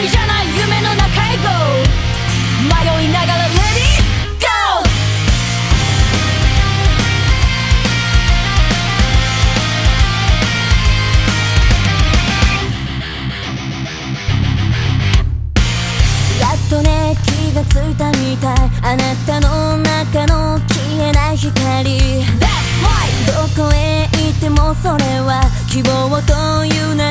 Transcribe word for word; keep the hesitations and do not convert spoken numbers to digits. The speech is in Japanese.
りじゃない夢の中へ Go 迷いながら Ready Go やっとね気がついたみたいあなたの中の消えない光 That's right どこへ行ってもそれは希望という名